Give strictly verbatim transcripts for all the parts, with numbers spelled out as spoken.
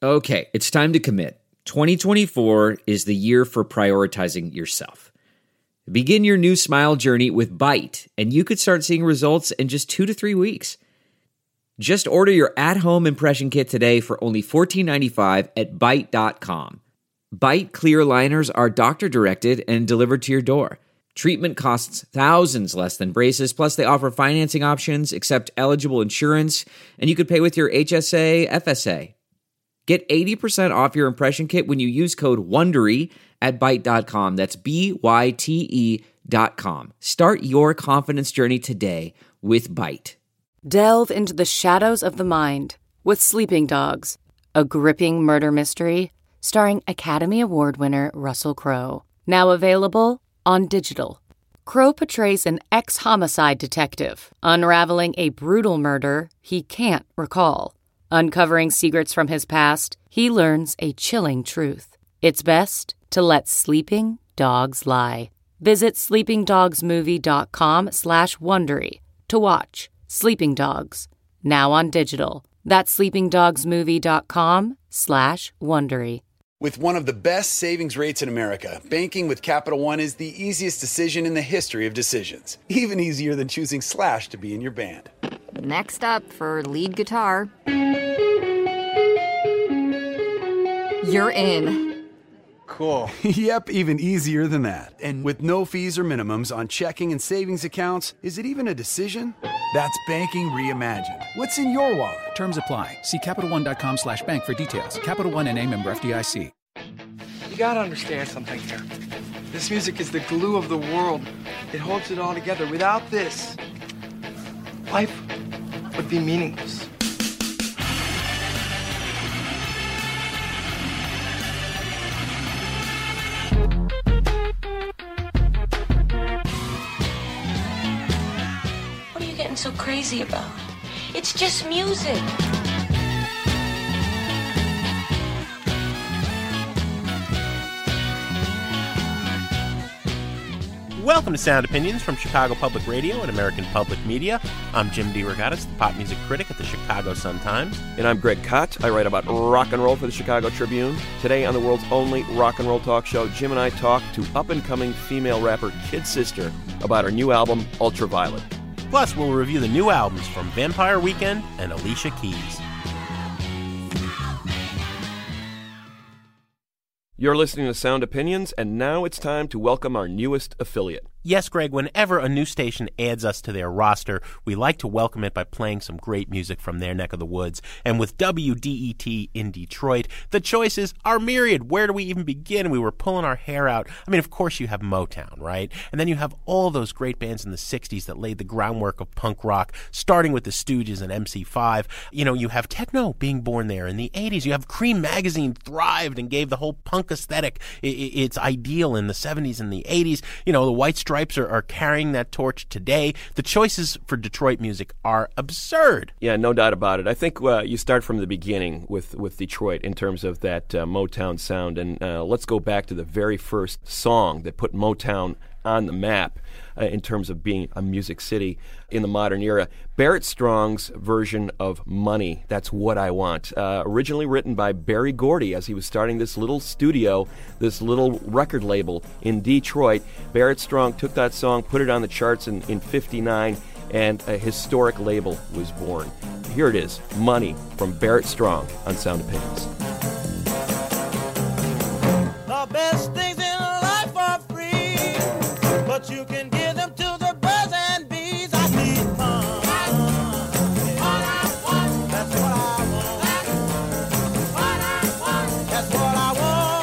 Okay, it's time to commit. twenty twenty-four is the year for prioritizing yourself. Begin your new smile journey with Byte, and you could start seeing results in just two to three weeks. Just order your at-home impression kit today for only fourteen ninety-five at byte dot com. Byte clear aligners are doctor-directed and delivered to your door. Treatment costs thousands less than braces, plus they offer financing options, accept eligible insurance, and you could pay with your H S A, F S A. Get eighty percent off your impression kit when you use code WONDERY at byte dot com. That's B Y T E dot com. Start your confidence journey today with Byte. Delve into the shadows of the mind with Sleeping Dogs, a gripping murder mystery starring Academy Award winner Russell Crowe. Now available on digital. Crowe portrays an ex-homicide detective unraveling a brutal murder he can't recall. Uncovering secrets from his past, he learns a chilling truth. It's best to let sleeping dogs lie. Visit sleepingdogsmovie.com slash Wondery to watch Sleeping Dogs, now on digital. That's sleepingdogsmovie.com slash Wondery. With one of the best savings rates in America, banking with Capital One is the easiest decision in the history of decisions. Even easier than choosing Slash to be in your band. Next up for lead guitar. You're in. Cool. Yep, even easier than that. And with no fees or minimums on checking and savings accounts, is it even a decision? That's banking reimagined. What's in your wallet? Terms apply. See CapitalOne.com slash bank for details. Capital One N A member F D I C. You gotta understand something here. This music is the glue of the world. It holds it all together. Without this, life would be meaningless. What are you getting so crazy about? It's just music. Welcome to Sound Opinions from Chicago Public Radio and American Public Media. I'm Jim DeRogatis, the pop music critic at the Chicago Sun-Times. And I'm Greg Kot. I write about rock and roll for the Chicago Tribune. Today on the world's only rock and roll talk show, Jim and I talk to up-and-coming female rapper Kid Sister about her new album, Ultraviolet. Plus, we'll review the new albums from Vampire Weekend and Alicia Keys. You're listening to Sound Opinions, and now it's time to welcome our newest affiliate. Yes, Greg, whenever a new station adds us to their roster, we like to welcome it by playing some great music from their neck of the woods. And with W D E T in Detroit, the choices are myriad. Where do we even begin? We were pulling our hair out. I mean, of course you have Motown, right? And then you have all those great bands in the sixties that laid the groundwork of punk rock, starting with the Stooges and M C five. You know, you have techno being born there in the eighties. You have Cream Magazine thrived and gave the whole punk aesthetic its ideal in the seventies and the eighties. You know, the White Stripes Are, are carrying that torch today. The choices for Detroit music are absurd. Yeah, no doubt about it. I think uh, you start from the beginning with, with Detroit in terms of that uh, Motown sound. And uh, let's go back to the very first song that put Motown on the map uh, in terms of being a music city in the modern era. Barrett Strong's version of Money, That's What I Want, uh, originally written by Berry Gordy as he was starting this little studio, this little record label in Detroit. Barrett Strong took that song, put it on the charts in, in fifty-nine, and a historic label was born. Here it is, Money from Barrett Strong on Sound Opinions. The best things in life are free, but you can give them to the birds and bees. I need fun. That's what I want. That's what I want. That's what I want.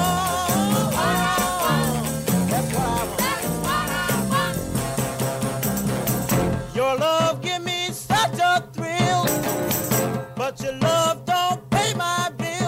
That's what I want. Your love give me such a thrill, but your love don't pay my bill.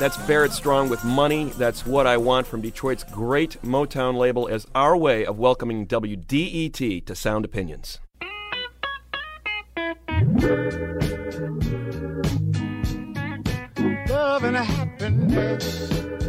That's Barrett Strong with Money. That's What I Want from Detroit's great Motown label as our way of welcoming W D E T to Sound Opinions. Love and happiness.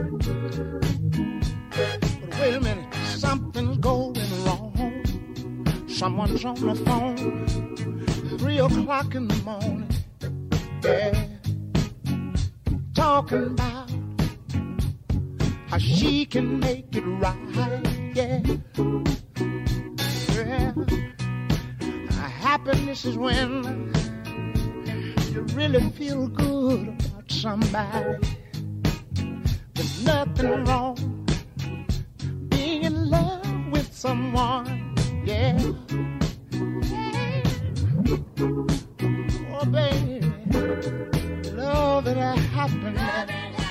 But wait a minute, something's going wrong. Someone's on the phone, three o'clock in the morning. Yeah, talking about how she can make it right. Yeah, yeah. Happiness is when you really feel good about somebody. There's nothing wrong being in love with someone. Yeah. Oh, baby, love and happiness.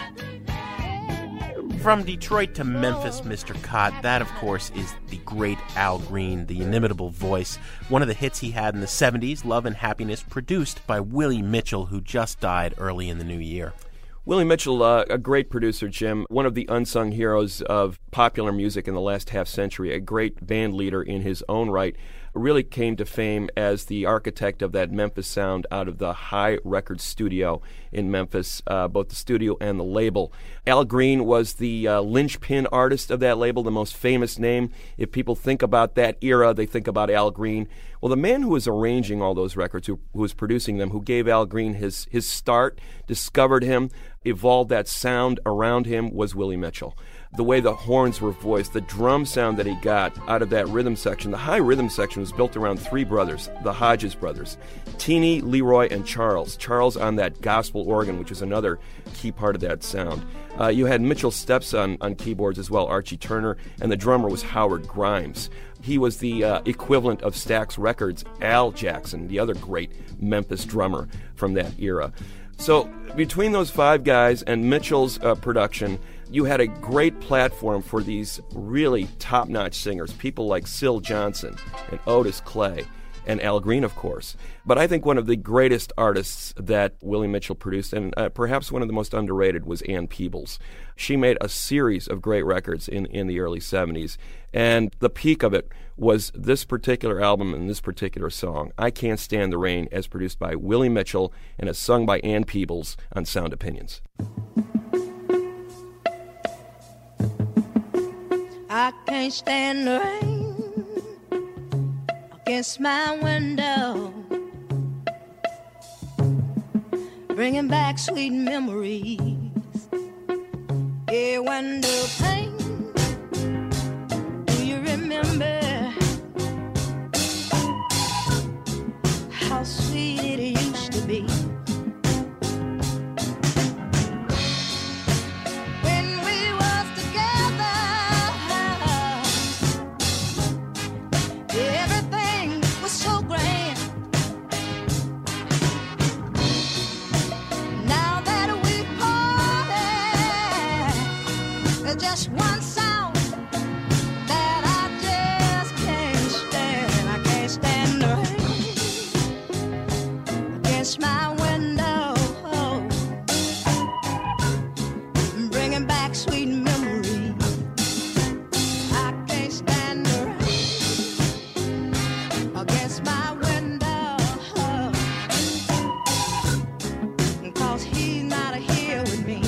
From Detroit to Memphis, Mister Cott, that, of course, is the great Al Green, the inimitable voice. One of the hits he had in the seventies, Love and Happiness, produced by Willie Mitchell, who just died early in the new year. Willie Mitchell, uh, a great producer, Jim, one of the unsung heroes of popular music in the last half century, a great band leader in his own right, really came to fame as the architect of that Memphis sound out of the High Records studio in Memphis, uh, both the studio and the label. Al Green was the uh, linchpin artist of that label, the most famous name. If people think about that era, they think about Al Green. Well, the man who was arranging all those records, who, who was producing them, who gave Al Green his, his start, discovered him, evolved that sound around him, was Willie Mitchell. The way the horns were voiced, the drum sound that he got out of that rhythm section. The high rhythm section was built around three brothers, the Hodges brothers, Teeny, Leroy, and Charles. Charles on that gospel organ, which is another key part of that sound. Uh, you had Mitchell's stepson on keyboards as well, Archie Turner, and the drummer was Howard Grimes. He was the uh, equivalent of Stax Records' Al Jackson, the other great Memphis drummer from that era. So between those five guys and Mitchell's uh, production, you had a great platform for these really top-notch singers, people like Syl Johnson and Otis Clay and Al Green, of course. But I think one of the greatest artists that Willie Mitchell produced, and uh, perhaps one of the most underrated, was Ann Peebles. She made a series of great records in, in the early seventies, and the peak of it was this particular album and this particular song, I Can't Stand the Rain, as produced by Willie Mitchell and as sung by Ann Peebles on Sound Opinions. I can't stand the rain against my window, bringing back sweet memories. Yeah, window pane, do you remember how sweet it used to be? Just one sound that I just can't stand. I can't stand the rain against my window, bringing back sweet memories. I can't stand the rain against my window, 'cause he's not here with me.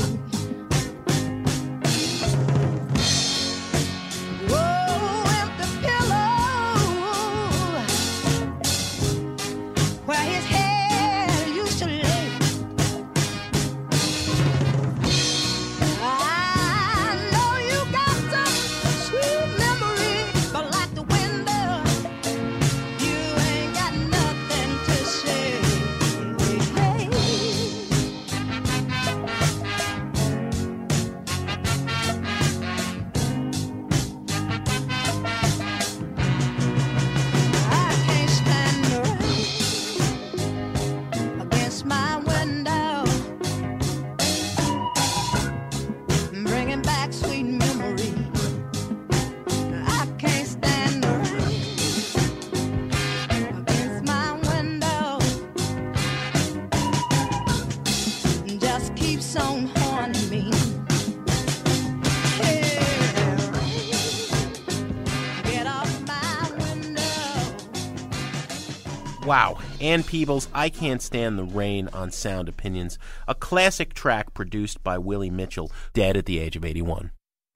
On haunting me. Wow, Ann Peebles, I Can't Stand the Rain on Sound Opinions, a classic track produced by Willie Mitchell, dead at the age of eighty-one.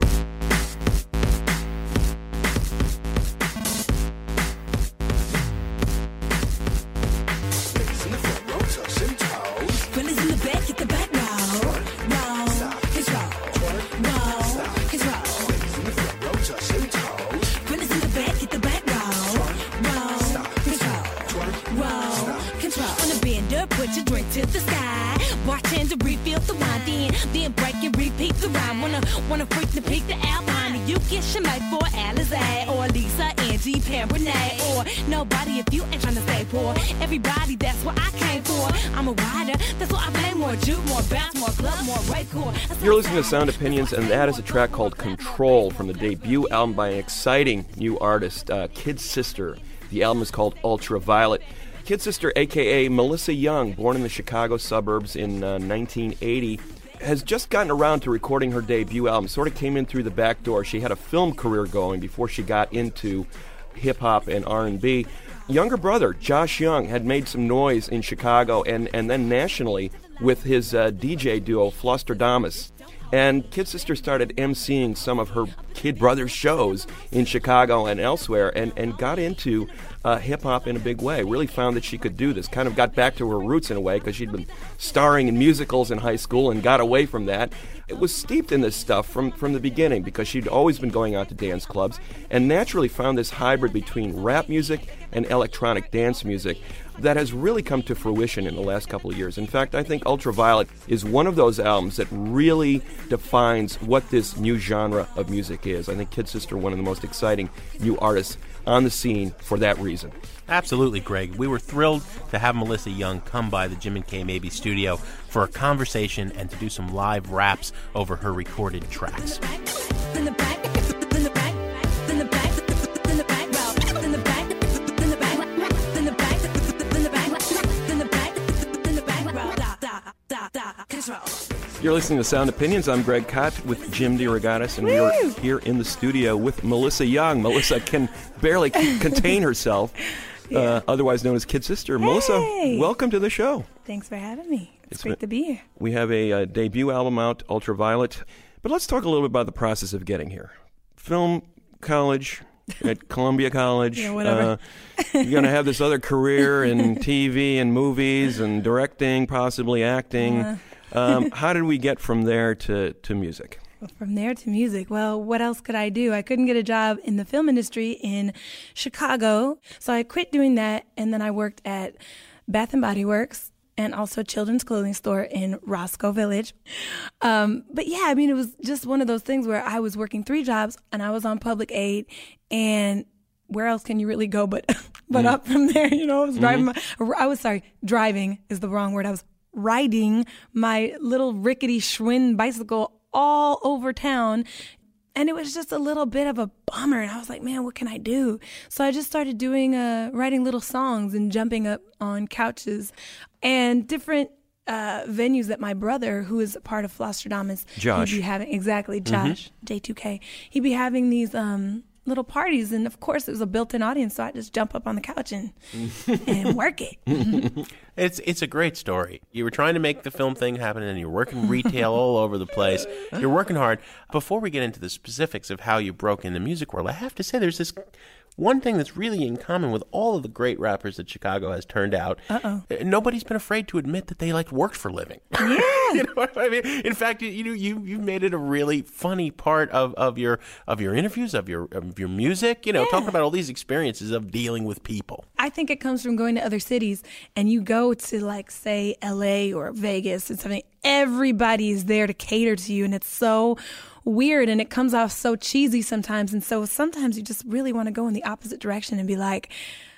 Put your drink to the sky. Bartender, refill the wine. Then, then break and repeat the rhyme. Wanna, wanna freak to peak the outline. You get your mate for Alizé or Lisa, Angie, Perronay, or nobody if you ain't trying to stay poor. Everybody, that's what I came for. I'm a rider, that's what I pay more. Juke, more bounce, more club, more rape core. You're listening to Sound Opinions, and that is a track called Control from the debut album by an exciting new artist, uh, Kid Sister. The album is called Ultraviolet. Kid Sister, a k a. Melissa Young, born in the Chicago suburbs in uh, nineteen eighty, has just gotten around to recording her debut album. Sort of came in through the back door. She had a film career going before she got into hip-hop and R and B. Younger brother, Josh Young, had made some noise in Chicago and, and then nationally with his uh, D J duo, Flostradamus. And Kid Sister started emceeing some of her kid brother's shows in Chicago and elsewhere and, and got into uh, hip-hop in a big way. Really found that she could do this. Kind of got back to her roots in a way because she'd been starring in musicals in high school and got away from that. It was steeped in this stuff from, from the beginning because she'd always been going out to dance clubs and naturally found this hybrid between rap music and electronic dance music that has really come to fruition in the last couple of years. In fact, I think Ultraviolet is one of those albums that really defines what this new genre of music is. I think Kid Sister, one of the most exciting new artists on the scene for that reason. Absolutely, Greg. We were thrilled to have Melissa Young come by the Jim and Kay Mabie studio for a conversation and to do some live raps over her recorded tracks. You're listening to Sound Opinions. I'm Greg Kot with Jim DeRogatis, and we're here in the studio with Melissa Young. Melissa can barely contain herself, yeah. uh, otherwise known as Kid Sister. Hey. Melissa, welcome to the show. Thanks for having me. It's, it's great been, to be here. We have a, a debut album out, Ultraviolet. But let's talk a little bit about the process of getting here. Film college at Columbia College. Yeah, whatever. Uh, you're going to have this other career in T V and movies and directing, possibly acting. Uh. um, how did we get from there to, to music? Well, from there to music, well, what else could I do? I couldn't get a job in the film industry in Chicago, so I quit doing that, and then I worked at Bath and Body Works and also a children's clothing store in Roscoe Village. Um, but yeah, I mean, it was just one of those things where I was working three jobs, and I was on public aid, and where else can you really go but but mm. up from there? You know, I was driving. Mm-hmm. my, I was sorry, driving is the wrong word. I was riding my little rickety Schwinn bicycle all over town. And it was just a little bit of a bummer. And I was like, man, what can I do? So I just started doing, uh, writing little songs and jumping up on couches and different uh, venues that my brother, who is a part of Flostradamus, Josh. he'd be having, exactly, Josh, mm-hmm. J two K. He'd be having these um, little parties. And of course, it was a built-in audience. So I just jump up on the couch and, and work it. It's it's a great story. You were trying to make the film thing happen, and you're working retail all over the place. You're working hard. Before we get into the specifics of how you broke in the music world, I have to say there's this one thing that's really in common with all of the great rappers that Chicago has turned out. Uh-oh. Nobody's been afraid to admit that they like worked for a living. Yeah. You know what I mean? In fact, you know, you you've made it a really funny part of, of your of your interviews, of your of your music. You know, yeah. talking about all these experiences of dealing with people. I think it comes from going to other cities, and you go to, like, say, L A or Vegas and something. Everybody is there to cater to you, and it's so weird, and it comes off so cheesy sometimes. And so sometimes you just really want to go in the opposite direction and be like,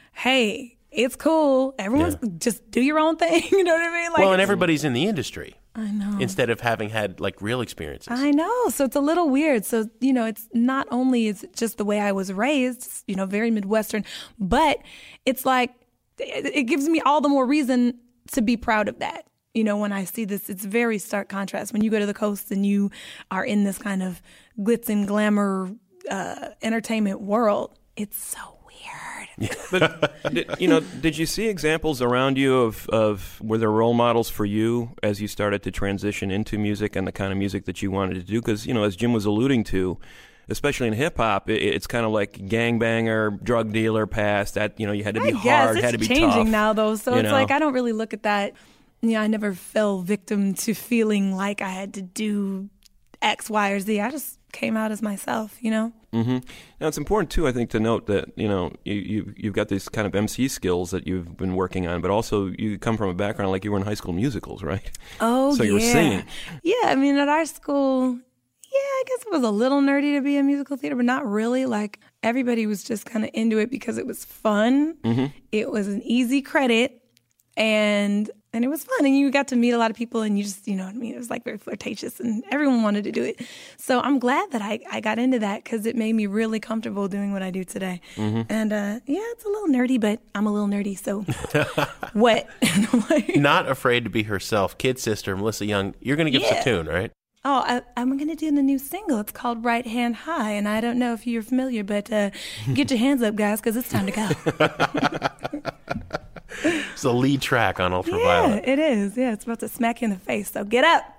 hey, it's cool. Everyone's yeah. just do your own thing. You know what I mean? Like, well, and everybody's in the industry. I know. Instead of having had, like, real experiences. I know. So it's a little weird. So, you know, it's not only is it just the way I was raised, you know, very Midwestern, but it's like it gives me all the more reason to be proud of that. You know, when I see this, it's very stark contrast. When you go to the coast and you are in this kind of glitz and glamour uh, entertainment world, it's so weird. But, did, you know, did you see examples around you of, of, were there role models for you as you started to transition into music and the kind of music that you wanted to do? Because, you know, as Jim was alluding to, especially in hip-hop, it, it's kind of like gangbanger, drug dealer past. That, you know, you had to be I hard, guess. It's had to be changing tough. now, though, so it's know? like I don't really look at that. You know, I never fell victim to feeling like I had to do X, Y, or Z. I just came out as myself, you know? Mm-hmm. Now, it's important, too, I think, to note that, you know, you, you, you've got these kind of M C skills that you've been working on, but also you come from a background like you were in High School Musicals, right? Oh, so yeah. you were singing. Yeah, I mean, at our school, yeah, I guess it was a little nerdy to be in musical theater, but not really. Like, everybody was just kind of into it because it was fun. Mm-hmm. It was an easy credit, and... And it was fun, and you got to meet a lot of people, and you just, you know what I mean? It was like very flirtatious, and everyone wanted to do it. So I'm glad that I, I got into that because it made me really comfortable doing what I do today. Mm-hmm. And uh, yeah, it's a little nerdy, but I'm a little nerdy, so what? Not afraid to be herself. Kid sister, Melissa Young, you're going to give Yeah. us a tune, right? Oh, I, I'm going to do the new single. It's called Right Hand High, and I don't know if you're familiar, but uh, get your hands up, guys, because it's time to go. It's the lead track on Yeah, Ultraviolet. it is. Yeah, it's about to smack you in the face, so get up.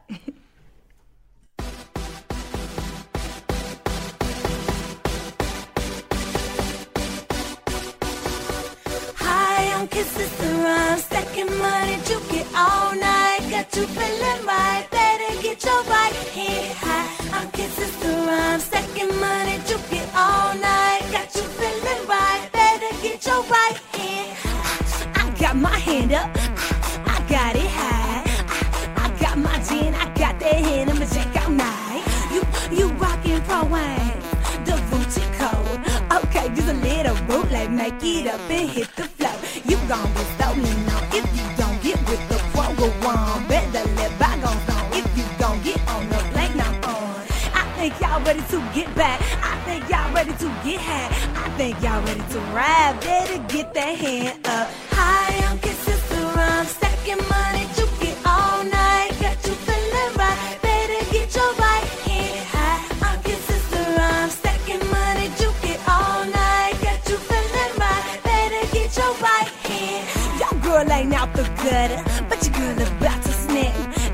Hi, I'm Kid Sister. I'm stacking money, juke it all night. Got you feeling right, better get your right hand high. I'm Kid Sister. I'm stacking money, juke it all night. Got you feeling right, better get your right hand high. I got my hand up, I got it high. I got my gin, I got that hand, I'ma check out night. You, you rockin' pro wine, the Gucci code. Okay, just a little bootleg, make it up and hit the flow. You gon' get stolen on if you don't get with the program. Better let bygones on if you gon' get on the plane I'm on. I think y'all ready to get back. I think y'all ready to get high. I think y'all ready to ride. Better get that hand up. Hi, I'm Kid Sister. I'm stacking money, juke it all night. Got you feeling right. Better get your right hand high. I'm Kid Sister. I'm stacking money, juke it all night. Got you feeling right. Better get your right hand. Your girl ain't out the gutter, but your girl about to snap.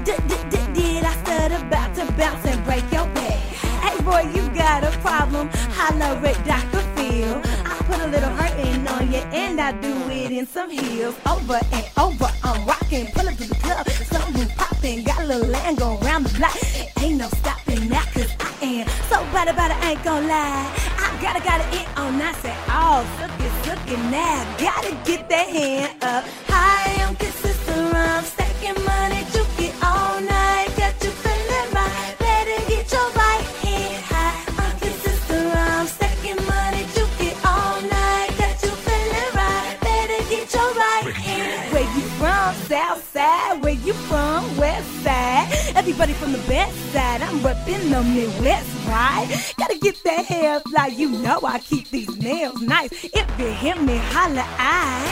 Did I stutter about to bounce and break your back? Hey boy, you got a problem? Holla at Doctor Phil. I put a little hurting on you, and I do it in some heels. Over and over, I'm rocking, pull up to the club, something popping, got a little land go around the block. Ain't no stopping now, cause I am so bad about it, ain't gon' lie. I gotta, gotta it on, I say, oh, suck it, suck it now. Gotta get that hand up. Hi, I'm Kid Sister, I'm stacking money, juke it all night. Got you feeling right, better get your right hand high. I'm Kid Sister, I'm stacking money, juke it all night. Got you feeling right, better get your right hand. Where you from? South side. Where you from? West side. Everybody from the best side, I'm reppin' the Midwest, right? Gotta get that hair fly, you know I keep these nails nice. If you hear me, holla, I.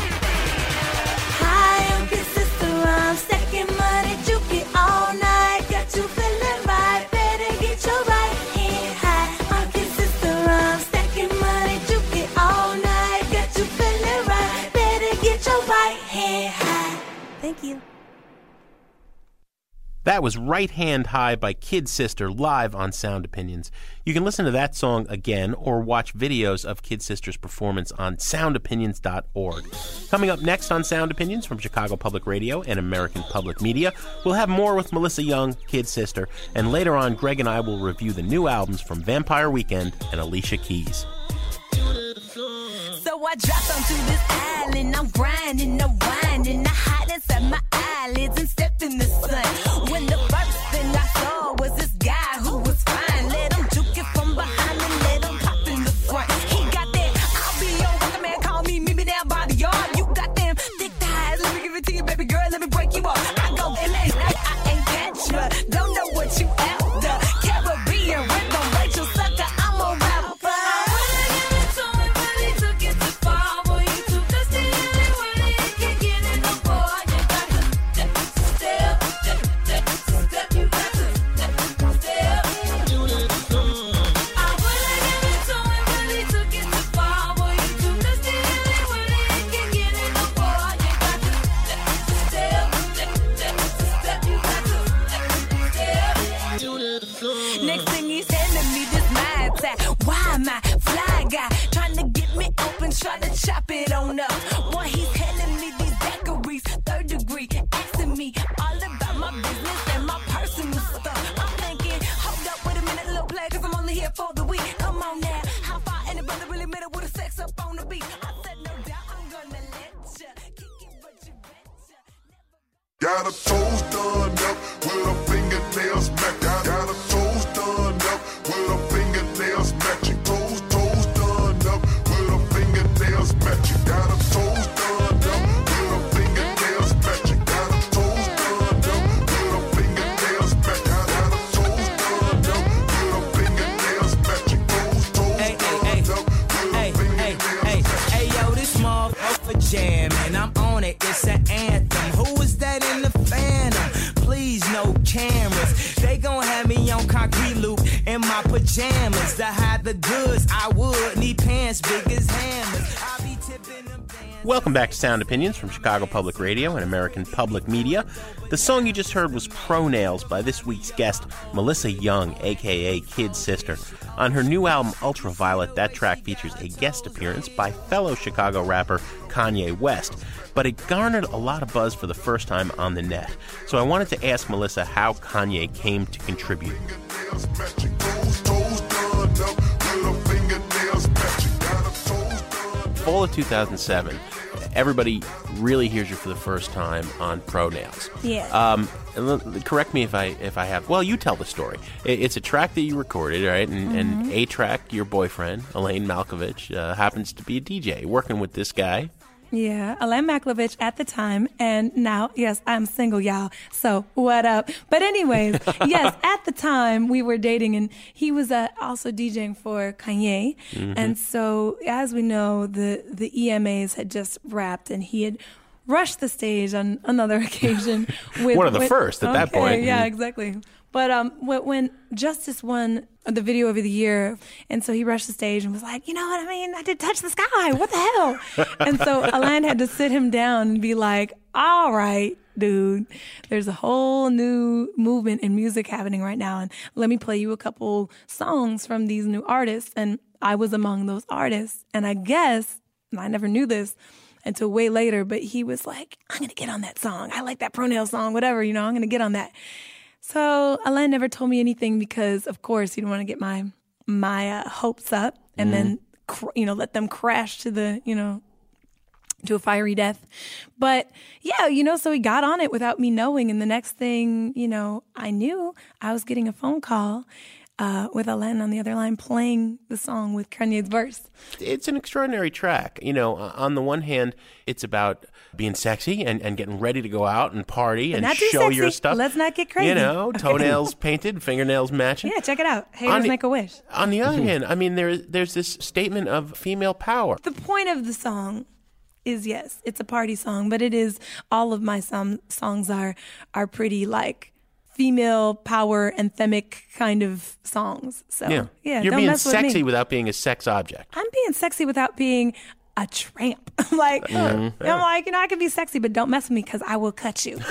Hi, I'm Kid Sister, I'm stacking money, juke it all night. Got you feeling right, better get your right hand high. I'm Kid Sister, I'm stacking money, juke it all night. Got you feeling right, better get your right hand high. Thank you. That was Right Hand High by Kid Sister live on Sound Opinions. You can listen to that song again or watch videos of Kid Sister's performance on sound opinions dot org. Coming up next on Sound Opinions from Chicago Public Radio and American Public Media, we'll have more with Melissa Young, Kid Sister, and later on Greg and I will review the new albums from Vampire Weekend and Alicia Keys. So I dropped onto this island, I'm grinding, I'm winding, I hide inside my eyelids and step in the sun. When the first thing I saw was this guy who was fine. Let him juke it from behind and let him pop in the front. He got that, I'll be your welcome man, call me, meet me down by the yard. You got them thick thighs, let me give it to you, baby girl, let me break you off. I go, and I, I ain't catch ya, don't know what you after. Caribbean rhythm, Rachel Sucker, I'm a rapper. Took it too far, boy, you took the stealing, running, can't get in the boy. Got her toes done up with her fingernails matching. Got her toes done up with her fingernails matching. Toes, toes done up with her fingernails matching. Got her toes done up with her fingernails matching. Got her toes done up with her fingernails matching. Got her toes done up with her fingernails matching. Toes, toes hey, done hey, up with hey, her fingernails hey, matching. hey, yo, this motherfucker jamming. I'm on it, it's an anthem. Who is that in the phantom? Please, no cameras. They gon' have me on concrete loop in my pajamas. To hide the goods, I would need pants big as hammers. I be tipping them bands. Welcome back to Sound Opinions from Chicago Public Radio and American Public Media. The song you just heard was Pro Nails by this week's guest, Melissa Young, a k a. Kid Sister. On her new album, Ultraviolet, that track features a guest appearance by fellow Chicago rapper Kanye West. But it garnered a lot of buzz for the first time on the net. So I wanted to ask Melissa how Kanye came to contribute. Fall of two thousand seven, everybody really hears you for the first time on Pro Nails. Yeah. Um, correct me if I if I have. Well, you tell the story. It's a track that you recorded, right? And, Mm-hmm. and A-Track, your boyfriend, Elaine Malkovich, uh, happens to be a D J working with this guy. Yeah, Elaine Maklovich at the time, and now, yes, I'm single, y'all. So, what up? But anyways, yes, at the time, we were dating, and he was uh, also DJing for Kanye. Mhm. And so, as we know, the, the E M As had just wrapped, and he had rushed the stage on another occasion. With, One of the with- first at that okay, point. Yeah, Mhm. exactly. But um, when, when Justice won the video of the year, and so he rushed the stage and was like, you know what I mean? I did Touch the Sky. What the hell? And so Alain had to sit him down and be like, all right, dude, there's a whole new movement in music happening right now. And let me play you a couple songs from these new artists. And I was among those artists. And I guess, and I never knew this until way later, but he was like, I'm going to get on that song. I like that Pro Nail song, whatever, you know, I'm going to get on that. So Alain never told me anything because, of course, he didn't want to get my my uh, hopes up and Mhm. then, cr- you know, let them crash to the, you know, to a fiery death. But yeah, you know, so he got on it without me knowing. And the next thing, you know, I knew I was getting a phone call uh, with Alain on the other line playing the song with Kanye's verse. It's an extraordinary track. You know, on the one hand, it's about being sexy and, and getting ready to go out and party But and not too show your sexy. stuff. Let's not get crazy. You know, Okay. toenails painted, fingernails matching. Yeah, check it out. Haters On the- make a wish. On the other hand, I mean, there, there's this statement of female power. The point of the song is, yes, it's a party song, but it is, all of my some songs are are pretty like female power anthemic kind of songs. So yeah, yeah, you're don't being mess with sexy me. without being a sex object. I'm being sexy without being a tramp. like Mhm. I'm like, you know, I can be sexy, but don't mess with me because I will cut you.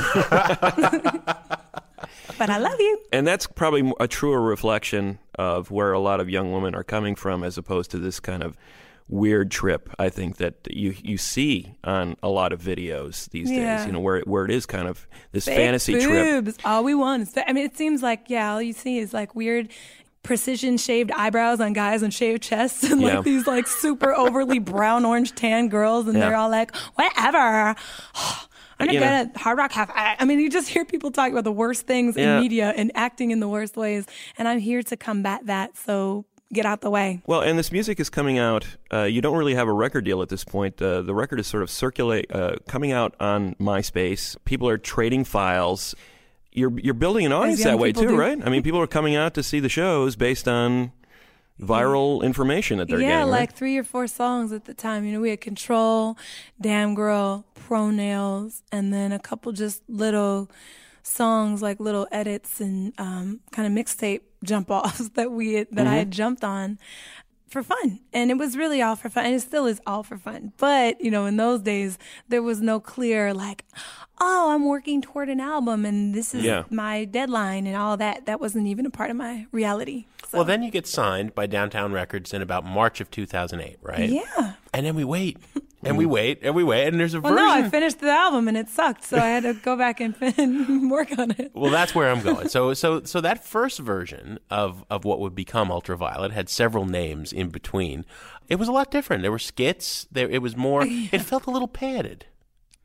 But I love you. And that's probably a truer reflection of where a lot of young women are coming from, as opposed to this kind of weird trip, I think, that you you see on a lot of videos these Yeah. days, you know, where where it is kind of this Fake fantasy trip. boobs. All we want is, I mean, it seems like, yeah, all you see is like weird precision shaved eyebrows on guys and shaved chests and Yeah. like these like super overly brown orange tan girls, and Yeah. they're all like, whatever. I'm not You good know- at Hard Rock Cafe. I mean, you just hear people talking about the worst things Yeah. in media and acting in the worst ways, and I'm here to combat that. So get out the way. Well, and this music is coming out. Uh, you don't really have a record deal at this point. Uh, the record is sort of circulate, uh, coming out on MySpace. People are trading files. You're you're building an audience young that way people too, do. right? I mean, people are coming out to see the shows based on viral information that they're yeah, getting. like right? three or four songs at the time. You know, we had Control, Damn Girl, Pro Nails, and then a couple just little songs, like little edits and um, kind of mixtape jump offs that we had, that I Mhm. had jumped on for fun. And it was really all for fun. And it still is all for fun. But, you know, in those days, there was no clear like, oh, I'm working toward an album and this is Yeah. my deadline and all that. That wasn't even a part of my reality. Well, then you get signed by Downtown Records in about March of two thousand eight, right? Yeah. And then we wait, and we wait, and we wait, and there's a Well, version. no, I finished the album and it sucked, so I had to go back and fin- work on it. Well, that's where I'm going. So, so, so that first version of, of what would become Ultraviolet had several names in between. It was a lot different. There were skits. There, it was more. It felt a little padded.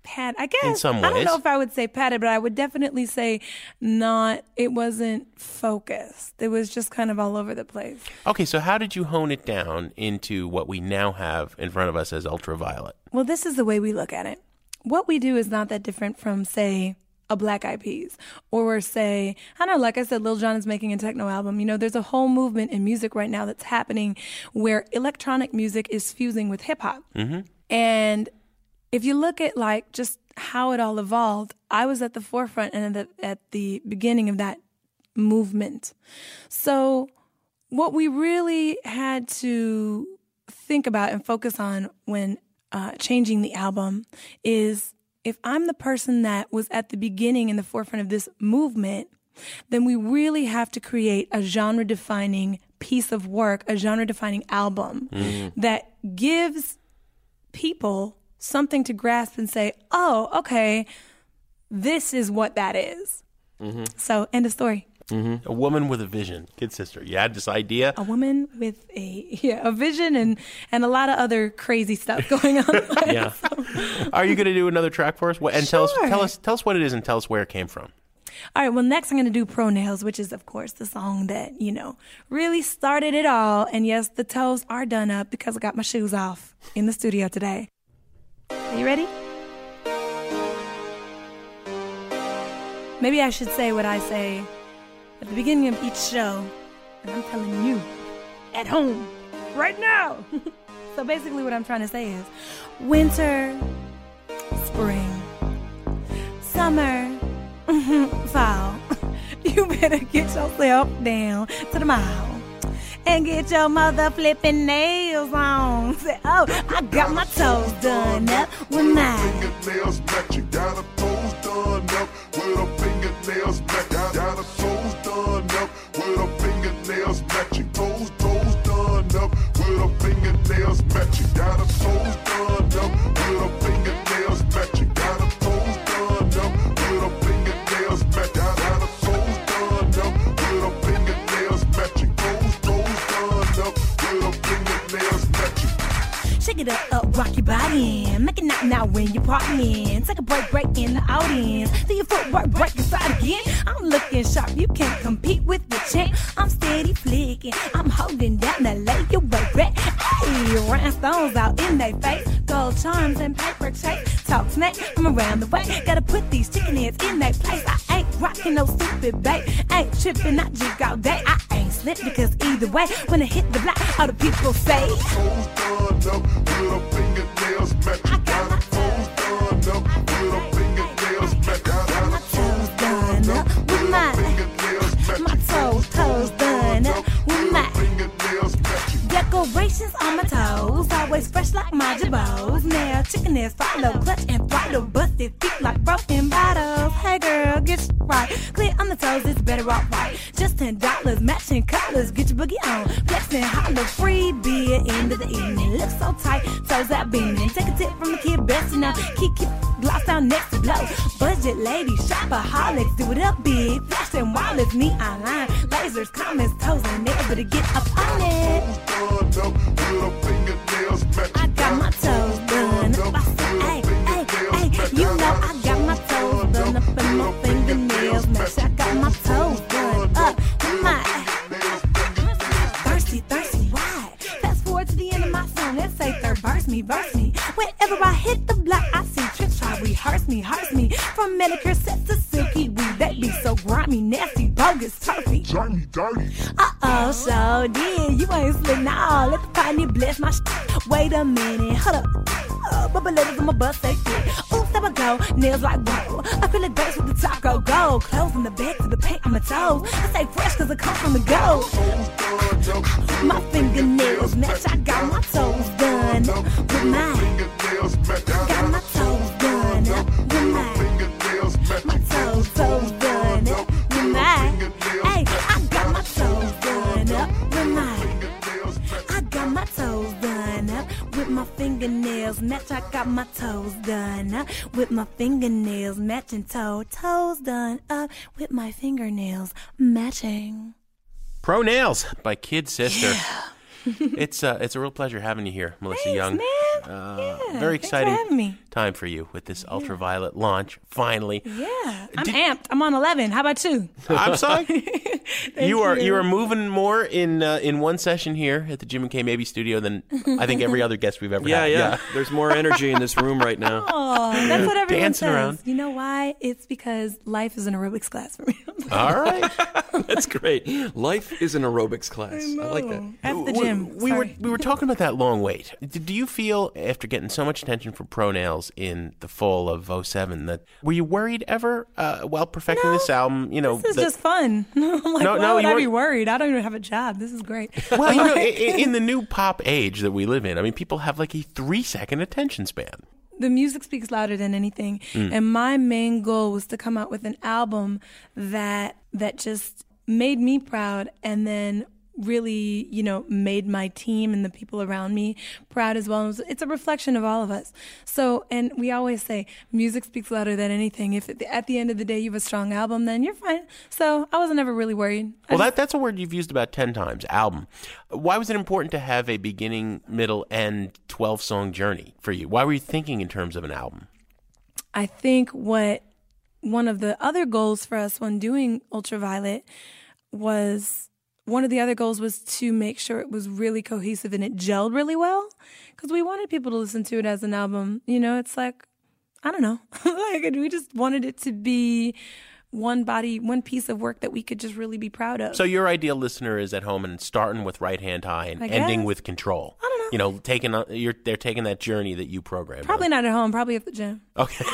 pad. I guess. In some I don't ways. know if I would say padded, but I would definitely say not, it wasn't focused. It was just kind of all over the place. Okay, so how did you hone it down into what we now have in front of us as Ultraviolet? Well, this is the way we look at it. What we do is not that different from, say, a Black Eyed Peas, or say, I don't know, like I said, Lil Jon is making a techno album. You know, there's a whole movement in music right now that's happening where electronic music is fusing with hip hop. Mm-hmm. And if you look at like just how it all evolved, I was at the forefront and at the, at the beginning of that movement. So what we really had to think about and focus on when uh, changing the album is, if I'm the person that was at the beginning in the forefront of this movement, then we really have to create a genre-defining piece of work, a genre-defining album mm-hmm. that gives people something to grasp and say, oh, okay, this is what that is. Mm-hmm. So, end of story. Mm-hmm. A woman with a vision. Kid Sister, you had this idea. A woman with a yeah a vision and, and a lot of other crazy stuff going on. Yeah. Are you going to do another track for us? What, and Sure. tell us tell us tell us what it is and tell us where it came from. All right. Well, next I'm going to do Pro Nails, which is of course the song that you know really started it all. And yes, the toes are done up because I got my shoes off in the studio today. Are you ready? Maybe I should say what I say at the beginning of each show, and I'm telling you, at home, right now. So basically what I'm trying to say is, winter, spring, summer, fall, you better get yourself down to the mall and get your mother flipping nails on. Say, oh, I got my toes done up with mine. Fingernails matching, got her toes done up with her fingernails matching. Got her toes done up with her fingernails matching. Toes, toes done up with her fingernails matching. Got her toes done up with her fingernails matching. Got her toes done up with her fingernails matching. Got her toes done up with her fingernails matching. Toes, toes done up with her fingernails matching. Shake it up, up, rock your body in. Make it knock now when you're partying. Take a break, break in the audience. Do your footwork, break your side again. I'm looking sharp, you can't compete with the champ. I'm steady flicking, I'm holding down the lay your way back. Hey, rhinestones out in they face. Gold charms and paper chase. Talk snack from around the way. Gotta put these chicken heads in their place. I ain't rocking no stupid bait. Ain't tripping, I jig all day. I ain't slipped because either way, when I hit the block, all the people say, toes done up with her fingernails matching. I got my toes done up with her fingernails matching. Got my toes done up with mine. My toes, toes done up with mine. Decorations on my toes, always fresh like my jabos. Now chicken is follow, clutch and throttle, busted feet like broken bottles. Hey girl, get right, clear on the toes, it's better off right. Just ten dollars, matching colors, get your boogie on. Flexing holler, free beer, end of the evening. Look so tight, toes out beaming. Take a tip from the kid, best you know. Keep, keep, gloss down next to blow. Budget ladies, shopaholics, do it up big. Flash and wireless, neon line, lasers, comments, toes, and nails, better get up on it. I got my toes done up. I said, hey, hey, hey, you know I got my toes done up and my fingernails match. I got my toes done up with my thirsty, thirsty, why? Fast forward to the end of my song and say third verse me, verse me. Whenever I hit the block, I see tricks try rehearse me, hearse me. From manicure sets to silky weave, they be so grimy, nasty, bogus, turfy. Dirty, dirty. Uh-oh, so did you ain't slid now. Let the pioneer bless my shit. Wait a minute, hold up. Uh, bubble letters on my butt say fit. Oops, there I go, nails like whoa. Acrylic base with the top go gold. Clothes from the back to the paint on my toes. I stay fresh cause I come from the go. My fingernails match, I got my toes done with mine. Got my toes done with mine. My toes, toes done with mine. Hey, I got my toes done up with mine. I got my toes done up with my fingernails match. I got my toes done up with my fingernails matching. Toe, toes done up with my fingernails matching. Pro Nails by Kid Sister. Yeah. It's uh, it's a real pleasure having you here, Melissa Thanks, Young. Man. Uh, Yeah, very thanks for exciting having me. time for you with this Ultraviolet launch, finally. Yeah, I'm amped. I'm on eleven. How about you? I'm sorry. you are you. you are moving more in uh, in one session here at the Jim and Kay Mabie studio than I think every other guest we've ever Yeah, had. yeah. There's more energy in this room right now. Oh, that's what everyone Dancing says. around. You know why? It's because life is an aerobics class for me. All right. That's great. Life is an aerobics class. I, like that. At the gym. We, we were Sorry. we were talking about that long wait. D- Do you feel, after getting so much attention for Pro Nails in the fall of oh seven, that were you worried ever uh, while perfecting No, this album? You know, This is that- just fun. I'm like, No, why no, would you I be weren't- worried? I don't even have a job. This is great. well, you know, in, in the new pop age that we live in, I mean, people have like a three second attention span. The music speaks louder than anything. Mm. And my main goal was to come out with an album that that just made me proud and then really, you know, made my team and the people around me proud as well. It was- It's a reflection of all of us. So, and we always say music speaks louder than anything. If at the, at the end of the day you have a strong album, then you're fine. So I wasn't ever really worried. I Well, just- that that's a word you've used about ten times, album. Why was it important to have a beginning, middle, and twelve-song journey for you? Why were you thinking in terms of an album? I think what one of the other goals for us when doing Ultraviolet was one of the other goals was to make sure it was really cohesive and it gelled really well because we wanted people to listen to it as an album. You know, it's like, I don't know, like we just wanted it to be one body, one piece of work that we could just really be proud of. So your ideal listener is at home and starting with Right Hand High and I ending guess. with Control. I don't know. You know, taking a, you're they're taking that journey that you programmed. Probably not at home, probably at the gym. Okay.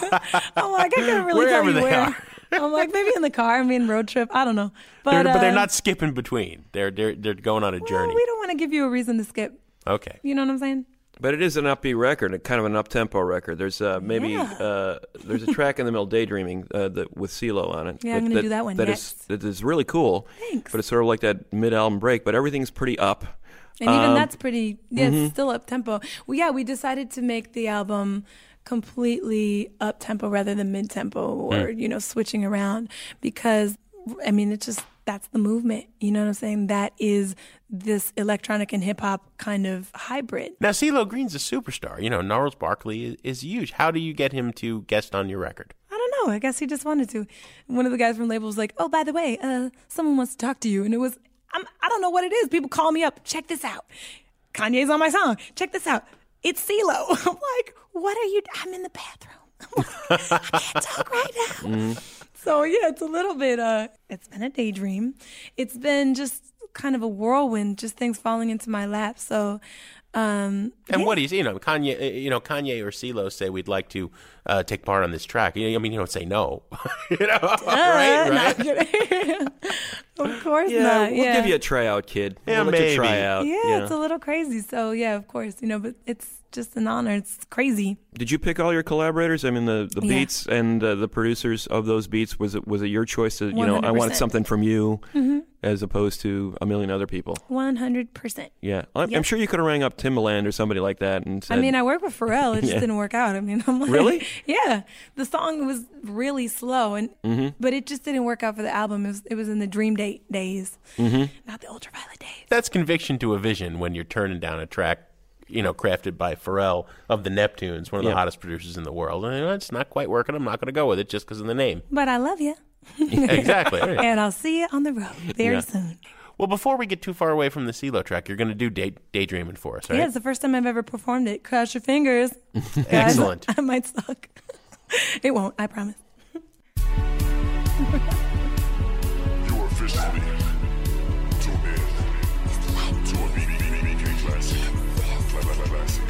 I'm like, I couldn't really Wherever tell you they where. are. I'm like, maybe in the car, I mean, road trip. I don't know. But, They're- but they're uh, not skipping between. They're they're they're going on a well, journey. we don't want to give you a reason to skip. Okay. You know what I'm saying? But it is an upbeat record, a kind of an up-tempo record. There's uh, maybe Yeah. uh, there's a track in the middle, "Daydreaming," uh, that, with CeeLo on it. Yeah, I'm But gonna do that one That next. is that is really cool. Thanks. But it's sort of like that mid-album break. But everything's pretty up. And even Um, that's pretty, yeah, mhm. it's still up tempo. Well, yeah, we decided to make the album completely up tempo rather than mid tempo or, Mm. you know, switching around because, I mean, it just, that's the movement. You know what I'm saying? That is this electronic and hip hop kind of hybrid. Now, CeeLo Green's a superstar. You know, Gnarls Barkley is, is huge. How do you get him to guest on your record? I don't know. I guess he just wanted to. One of the guys from label was like, oh, by the way, uh, someone wants to talk to you. And it was, I'm, I don't know what it is. People call me up. Check this out. Kanye's on my song. Check this out. It's CeeLo. I'm like, what are you? I'm in the bathroom. I can't talk right now. Mm. So yeah, it's a little bit, uh, it's been a daydream. It's been just kind of a whirlwind, just things falling into my lap. So, um, And yeah. what he's, you know, Kanye, uh, you know, Kanye or CeeLo say we'd like to uh, take part on this track. You know, I mean, you don't say no, you know, right? Uh, Right? not kidding. Of course Yeah, not. we'll yeah. give you a tryout, kid. Yeah, we'll let maybe. you try out. Yeah, you know. it's a little crazy. So yeah, of course, you know, but it's just an honor. It's crazy. Did you pick all your collaborators? I mean, the, the Yeah. beats and uh, the producers of those beats. Was it was it your choice to, you know, I one hundred wanted percent. something from you Mhm. as opposed to a million other people? one hundred percent. Yeah, I'm, I'm Yep. sure you could have rang up Timbaland or somebody like that and said, I mean, I worked with Pharrell. It just Yeah. didn't work out. I mean, I'm like, Really? Yeah, the song was really slow, and Mhm. but it just didn't work out for the album. It was it was in the Dream Date days, Mhm. not the Ultraviolet days. That's conviction to a vision when you're turning down a track, you know, crafted by Pharrell of the Neptunes, one of the Yeah. hottest producers in the world. And you know, it's not quite working. I'm not going to go with it just because of the name. But I love you. Yeah, exactly. And I'll see you on the road very Yeah. soon. Well, before we get too far away from the CeeLo track, you're going to do day- Daydreaming for us, right? Yeah, it's the first time I've ever performed it. Cross your fingers. Excellent. I, I might suck. It won't. I promise. You're officially tuned in to a B B K classic. Classic.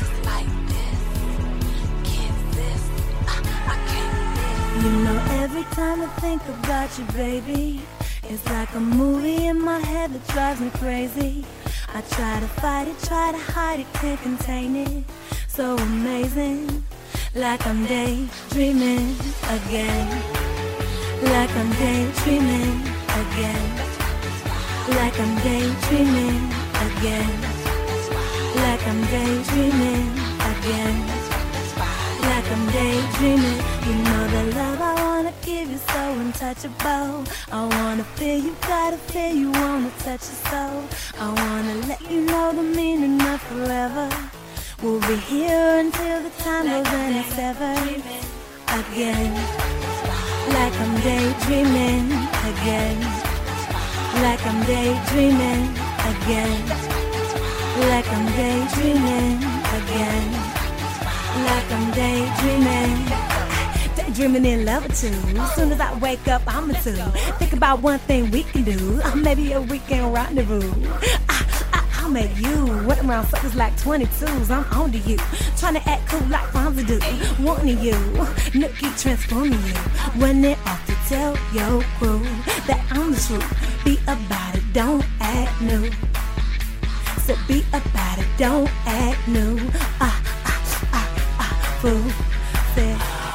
You know, every time I think about you, baby, it's like a movie in my head that drives me crazy. I try to fight it, try to hide it, can't contain it. So amazing, like I'm daydreaming again. Like I'm daydreaming again. Like I'm daydreaming again. Like I'm daydreaming again. Like I'm daydreaming. You know the love I wanna give you so untouchable. I wanna feel you, gotta feel you, wanna touch your soul. I wanna let you know the meaning of forever. We'll be here until the time goes and it's ever again. Like I'm daydreaming again. Like I'm daydreaming again. Like I'm daydreaming again. Like I'm daydreaming. Daydreaming in love too. As soon as I wake up, I'm a two. Think about one thing we can do. Maybe a weekend rendezvous. I, I, I'll make you. Running around suckers like twenty-twos. I'm on to you. Trying to act cool like Fonzie do. Wanting you. Nookie transforming you. Running off to tell your crew that I'm the truth. Be about it, don't act new. So be about it, don't act new. Ah, ah, ah, ah, fool. Say.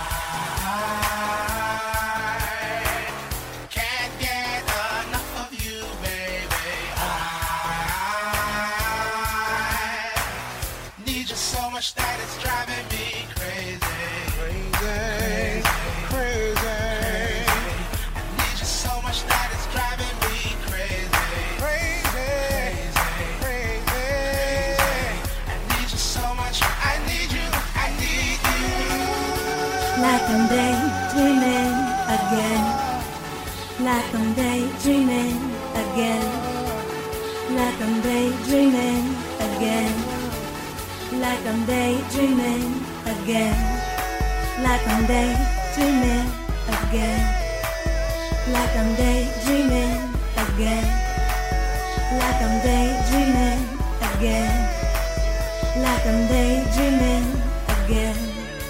That it's driving me crazy, crazy, crazy. I need you so much that it's driving me crazy, crazy, crazy. I need you so much. I need you. I need you. Like I'm daydreaming again. Like I'm daydreaming again. Like I'm daydreaming again. Like I'm daydreaming again. Like I'm daydreaming again. Like I'm daydreaming again. Like I'm daydreaming again. Like I'm daydreaming again.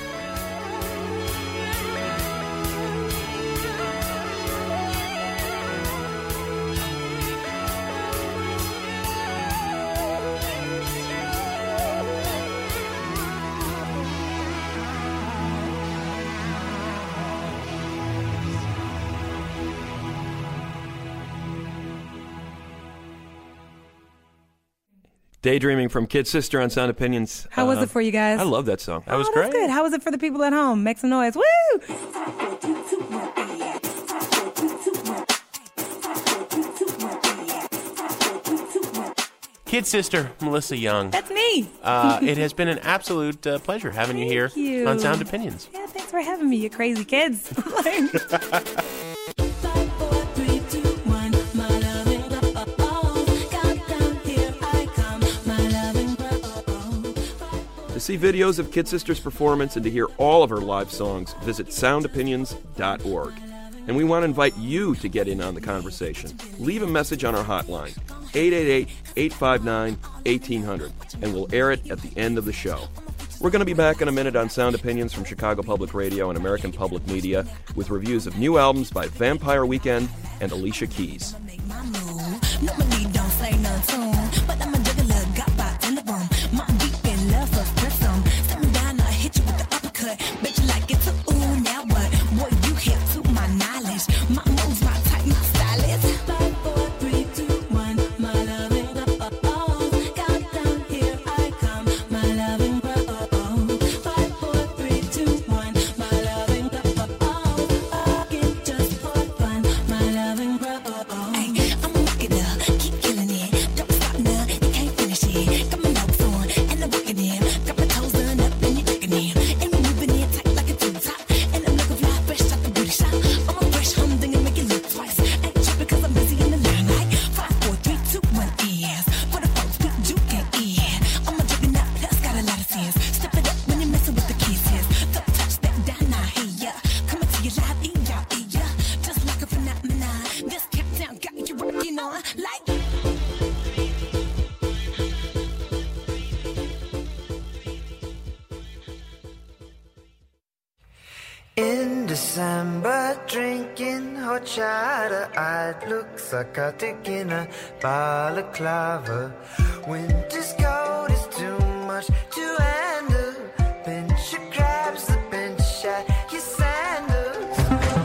Daydreaming from Kid Sister on Sound Opinions. How was uh, it for you guys? I love that song. That oh, was great. Good. How was it for the people at home? Make some noise. Woo! Kid Sister, Melissa Young. That's me. uh, it has been an absolute uh, pleasure having you here you. on Sound Opinions. Yeah, thanks for having me, you crazy kids. To see videos of Kid Sister's performance and to hear all of her live songs, visit sound opinions dot org. And we want to invite you to get in on the conversation. Leave a message on our hotline, eight eight eight, eight five nine, one eight zero zero, and we'll air it at the end of the show. We're going to be back in a minute on Sound Opinions from Chicago Public Radio and American Public Media with reviews of new albums by Vampire Weekend and Alicia Keys. In December, drinking horchata, I'd look psychotic in a balaclava. Winter's cold is too much to handle. Pinch your grabs the bench at your sandals.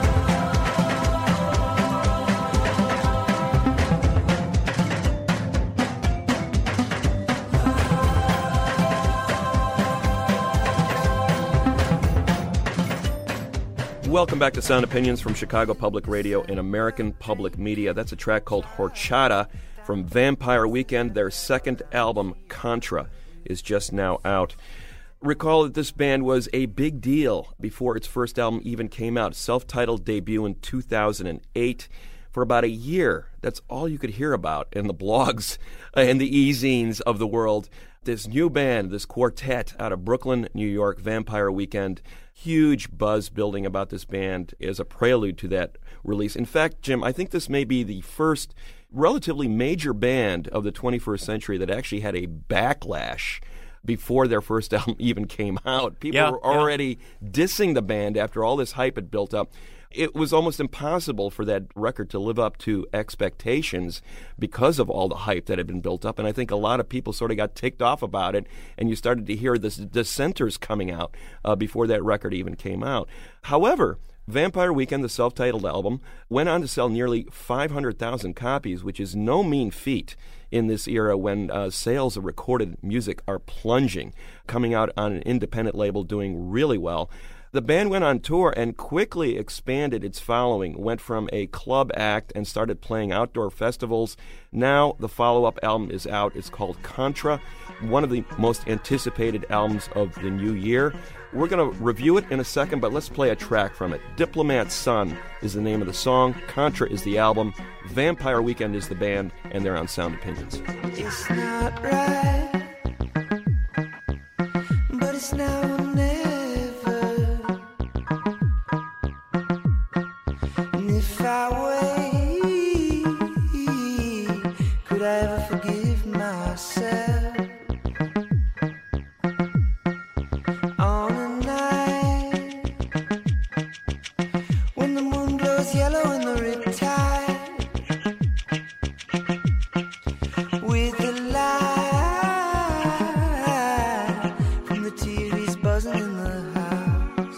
Welcome back to Sound Opinions from Chicago Public Radio and American Public Media. That's a track called Horchata from Vampire Weekend, their second album, Contra. is just now out. Recall that this band was a big deal before its first album even came out. Self-titled debut in two thousand eight. For about a year, that's all you could hear about in the blogs and the e-zines of the world. This new band, this quartet out of Brooklyn, New York, Vampire Weekend, huge buzz building about this band as a prelude to that release. In fact, Jim, I think this may be the first relatively major band of the twenty-first century that actually had a backlash before their first album even came out. People yeah, were already yeah. dissing the band after all this hype had built up. It was almost impossible for that record to live up to expectations because of all the hype that had been built up. And I think a lot of people sort of got ticked off about it, and you started to hear the dissenters coming out uh, before that record even came out. However, Vampire Weekend, the self-titled album, went on to sell nearly five hundred thousand copies, which is no mean feat in this era when uh, sales of recorded music are plunging, coming out on an independent label doing really well. The band went on tour and quickly expanded its following, went from a club act and started playing outdoor festivals. Now the follow-up album is out. It's called Contra, one of the most anticipated albums of the new year. We're going to review it in a second, but let's play a track from it. Diplomat's Son is the name of the song. Contra is the album. Vampire Weekend is the band, and they're on Sound Opinions. It's not right, but it's now or never. And if I wait, could I ever forgive myself? On a night when the moon glows yellow in the riptide, with the light from the T V's buzzing in the house.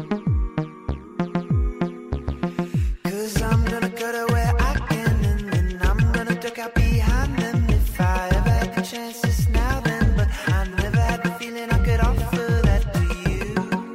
'Cause I'm gonna cut her where I can, and then I'm gonna duck out behind them. If I ever had the chance, it's now then, but I never had the feeling I could offer that to you.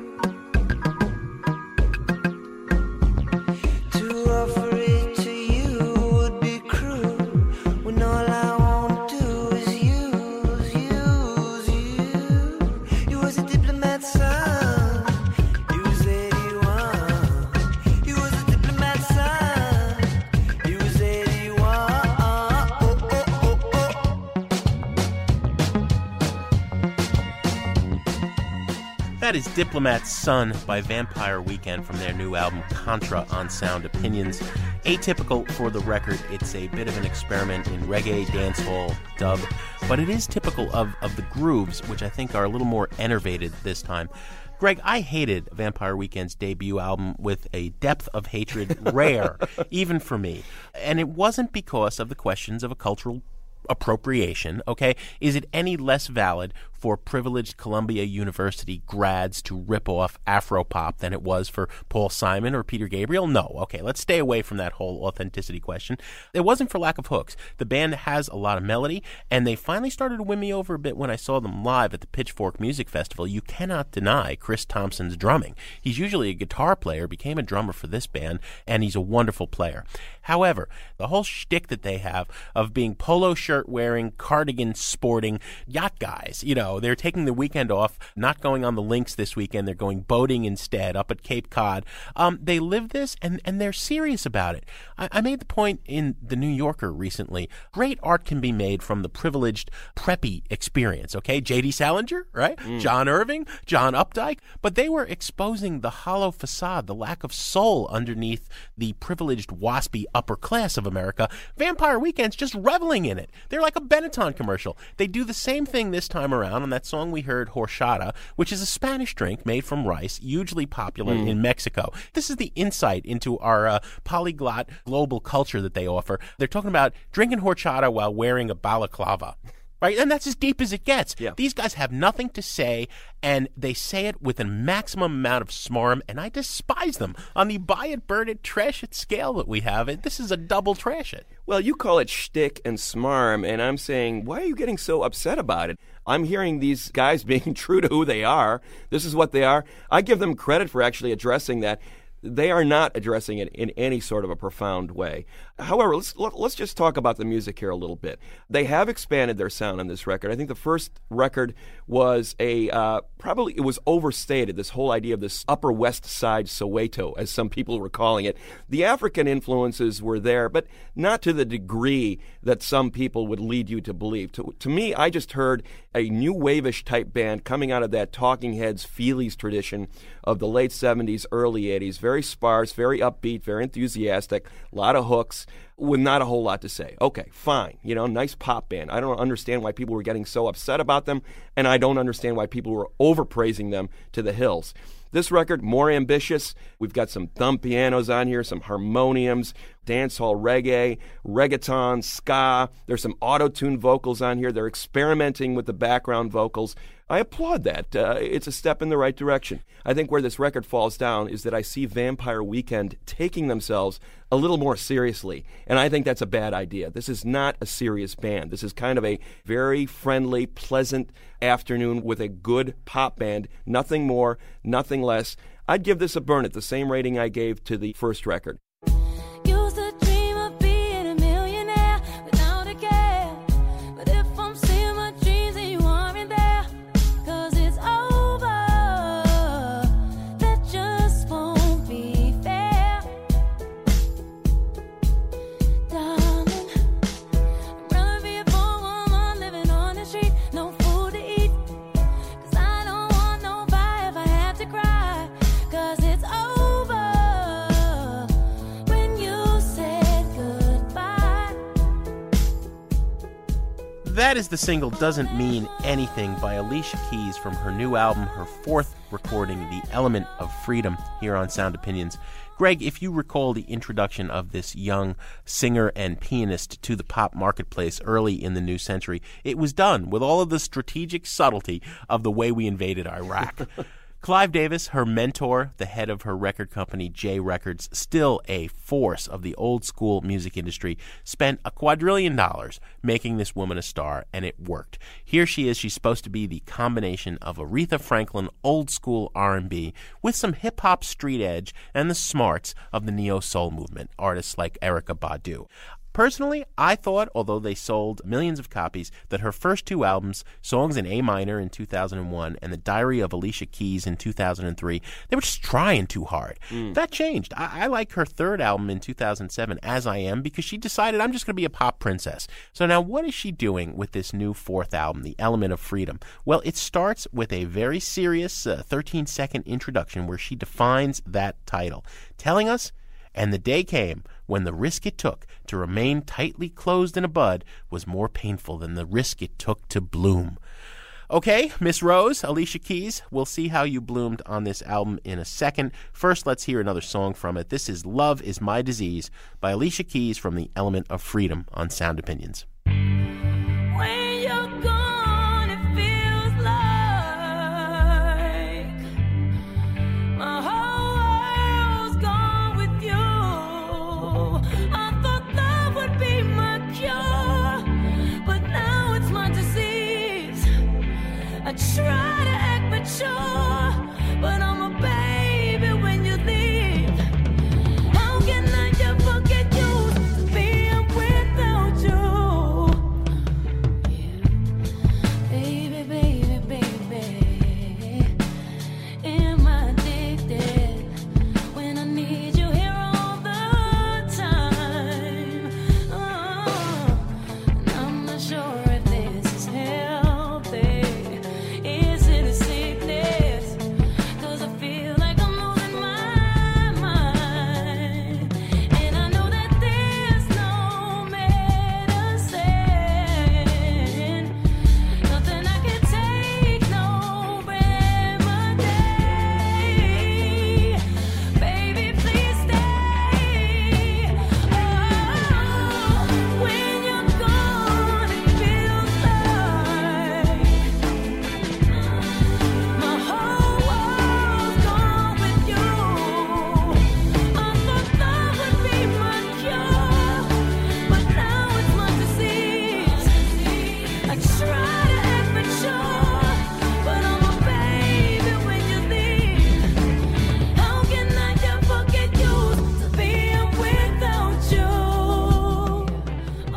To offer it to you would be cruel, when all I want to do is use, use you. You was a diplomat's son, you was eighty-one. You was a diplomat's son, you was eighty-one. Oh, oh, oh, oh. That is Diplomat's Son by Vampire Weekend from their new album Contra on Sound Opinions. Atypical for the record, it's a bit of an experiment in reggae, dancehall, dub, but it is typical of, of the grooves, which I think are a little more enervated this time. Greg, I hated Vampire Weekend's debut album with a depth of hatred rare, even for me. And it wasn't because of the questions of a cultural appropriation, okay? Is it any less valid for privileged Columbia University grads to rip off Afropop than it was for Paul Simon or Peter Gabriel? No. Okay, let's stay away from that whole authenticity question. It wasn't for lack of hooks. The band has a lot of melody, and they finally started to win me over a bit when I saw them live at the Pitchfork Music Festival. You cannot deny Chris Thompson's drumming. He's usually a guitar player, became a drummer for this band, and he's a wonderful player. However, the whole shtick that they have of being polo shirt wearing, cardigan sporting yacht guys, you know, they're taking the weekend off, not going on the links this weekend. They're going boating instead up at Cape Cod. Um, they live this, and, and they're serious about it. I, I made the point in The New Yorker recently. Great art can be made from the privileged preppy experience, okay? J D Salinger, right? Mm. John Irving, John Updike. But they were exposing the hollow facade, the lack of soul underneath the privileged, waspy upper class of America. Vampire Weekend's just reveling in it. They're like a Benetton commercial. They do the same thing this time around on that song we heard, Horchata, which is a Spanish drink made from rice, hugely popular mm. in Mexico. This is the insight into our uh, polyglot global culture that they offer. They're talking about drinking horchata while wearing a balaclava. Right? And that's as deep as it gets. Yeah. These guys have nothing to say, and they say it with a maximum amount of smarm, and I despise them. On the buy it, burn it, trash it scale that we have, it, this is a double trash it. Well, you call it shtick and smarm, and I'm saying, why are you getting so upset about it? I'm hearing these guys being true to who they are. This is what they are. I give them credit for actually addressing that. They are not addressing it in any sort of a profound way. However, let's let, let's just talk about the music here a little bit. They have expanded their sound on this record. I think the first record was a uh, probably it was overstated. This whole idea of this Upper West Side Soweto, as some people were calling it. The African influences were there, but not to the degree that some people would lead you to believe. To, to me, I just heard a new wave-ish type band coming out of that Talking Heads, Feelies tradition of the late seventies, early eighties. Very sparse, very upbeat, very enthusiastic, a lot of hooks, with not a whole lot to say. Okay, fine. You know, nice pop band. I don't understand why people were getting so upset about them, and I don't understand why people were overpraising them to the hills. This record, more ambitious. We've got some thumb pianos on here, some harmoniums, dancehall reggae, reggaeton, ska. There's some auto-tune vocals on here. They're experimenting with the background vocals. I applaud that. Uh, it's a step in the right direction. I think where this record falls down is that I see Vampire Weekend taking themselves a little more seriously, and I think that's a bad idea. This is not a serious band. This is kind of a very friendly, pleasant afternoon with a good pop band. Nothing more, nothing less. I'd give this a burn at the same rating I gave to the first record. Used to dream of being a millionaire without a care. But if I'm seeing my dreams and you aren't there, 'cause it's over, that just won't be fair. Darling, I'd rather be a poor woman living on the street, no food to eat. 'Cause I don't want nobody if I have to cry. 'Cause it's over when you said goodbye. That is the single Doesn't Mean Anything by Alicia Keys from her new album, her fourth recording, The Element of Freedom, here on Sound Opinions. Greg, if you recall the introduction of this young singer and pianist to the pop marketplace early in the new century, it was done with all of the strategic subtlety of the way we invaded Iraq. Clive Davis, her mentor, the head of her record company, J Records, still a force of the old-school music industry, spent a quadrillion dollars making this woman a star, and it worked. Here she is. She's supposed to be the combination of Aretha Franklin old-school R and B with some hip-hop street edge and the smarts of the neo-soul movement, artists like Erykah Badu. Personally, I thought, although they sold millions of copies, that her first two albums, Songs in A Minor in two thousand one and The Diary of Alicia Keys in two thousand three, they were just trying too hard. Mm. That changed. I-, I like her third album in two thousand seven, As I Am, because she decided, I'm just going to be a pop princess. So now what is she doing with this new fourth album, The Element of Freedom? Well, it starts with a very serious uh, thirteen-second introduction where she defines that title, telling us, and the day came when the risk it took to remain tightly closed in a bud was more painful than the risk it took to bloom. Okay, Miss Rose, Alicia Keys, we'll see how you bloomed on this album in a second. First, let's hear another song from it. This is Love Is My Disease by Alicia Keys from The Element of Freedom on Sound Opinions. When you're gone, it feels like my whole world's gone with you. I thought love would be my cure, but now it's my disease. I try to act mature, but I'm a baby when you leave. How can I ever get used to being without you? Yeah.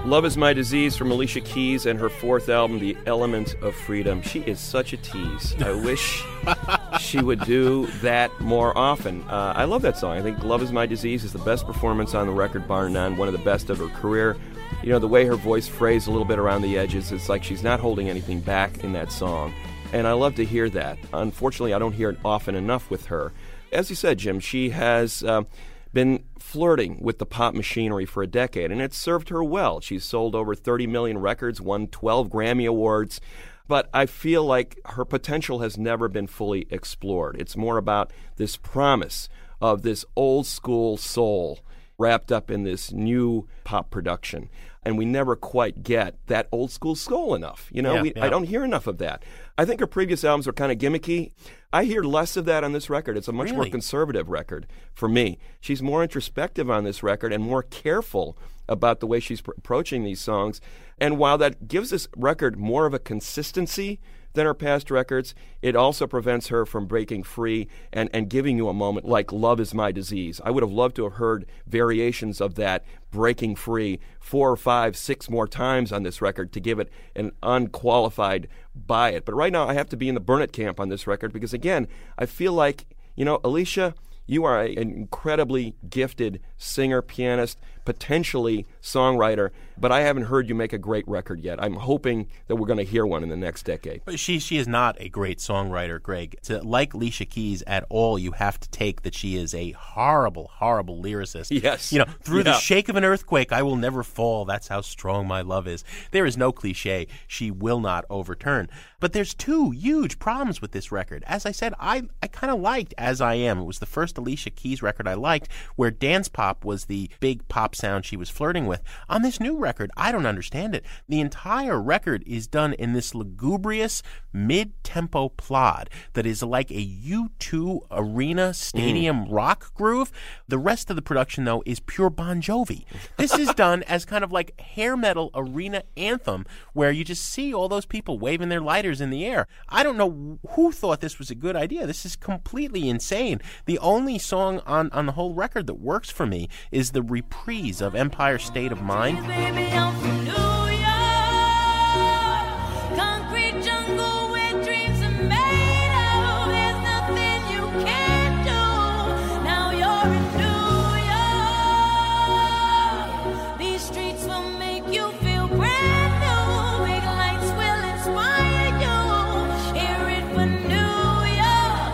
Love Is My Disease from Alicia Keys and her fourth album, The Element of Freedom. She is such a tease. I wish she would do that more often. Uh, I love that song. I think Love Is My Disease is the best performance on the record, bar none, one of the best of her career. You know, the way her voice frays a little bit around the edges, it's like she's not holding anything back in that song. And I love to hear that. Unfortunately, I don't hear it often enough with her. As you said, Jim, she has uh, been flirting with the pop machinery for a decade, and it's served her well. She's sold over thirty million records, won twelve Grammy Awards, but I feel like her potential has never been fully explored. It's more about this promise of this old school soul wrapped up in this new pop production. And we never quite get that old school soul enough. You know, Yeah, we, yeah. I don't hear enough of that. I think her previous albums were kind of gimmicky. I hear less of that on this record. It's a much more Really? conservative record for me. She's more introspective on this record and more careful about the way she's pr- approaching these songs. And while that gives this record more of a consistency than her past records, it also prevents her from breaking free and, and giving you a moment like Love Is My Disease. I would have loved to have heard variations of that breaking free four or five, six more times on this record to give it an unqualified buy it. But right now I have to be in the Burn It camp on this record because, again, I feel like, you know, Alicia, you are a, an incredibly gifted singer, pianist, potentially songwriter, but I haven't heard you make a great record yet. I'm hoping that we're going to hear one in the next decade. But she she is not a great songwriter, Greg. To like Alicia Keys at all, you have to take that she is a horrible, horrible lyricist. Yes. You know, through the Yeah. shake of an earthquake, I will never fall. That's how strong my love is. There is no cliche she will not overturn. But there's two huge problems with this record. As I said, I, I kind of liked As I Am. It was the first Alicia Keys record I liked, where dance pop was the big pop sound she was flirting with. On this new record, I don't understand it. The entire record is done in this lugubrious mid-tempo plod that is like a U two arena stadium rock groove. The rest of the production, though, is pure Bon Jovi. This is done as kind of like hair metal arena anthem where you just see all those people waving their lighters in the air. I don't know who thought this was a good idea. This is completely insane. The only song on, on the whole record that works for me is the reprise of Empire State of Mind. Baby, I'm from New York, concrete jungle where dreams are made of. There's nothing you can't do. Now you're in New York. These streets will make you feel brand new. Big lights will inspire you. Hear it for New York,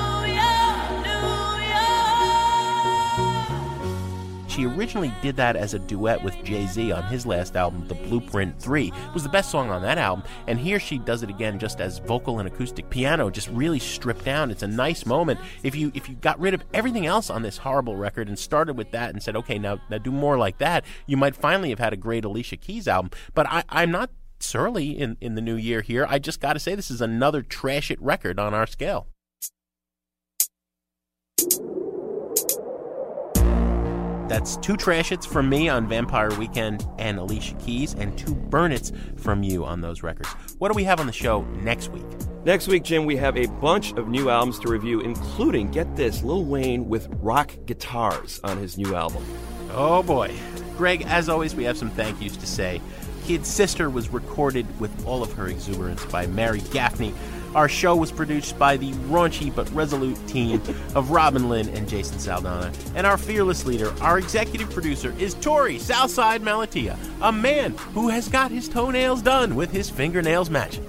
New York, New York. She originally did that as a duet with Jay-Z on his last album, The Blueprint three. It was the best song on that album, and here she does it again just as vocal and acoustic piano, just really stripped down. It's a nice moment. If you if you got rid of everything else on this horrible record and started with that and said, okay, now, now do more like that, you might finally have had a great Alicia Keys album. But I, I'm not surly in, in the new year here. I just got to say this is another trash it record on our scale. That's two trash its from me on Vampire Weekend and Alicia Keys, and two burn its from you on those records. What do we have on the show next week? Next week, Jim, we have a bunch of new albums to review, including, get this, Lil Wayne with rock guitars on his new album. Oh boy. Greg, as always, we have some thank yous to say. Kid Sister was recorded with all of her exuberance by Mary Gaffney. Our show was produced by the raunchy but resolute team of Robin Lynn and Jason Saldana. And our fearless leader, our executive producer, is Tori Southside Malatia, a man who has got his toenails done with his fingernails matching.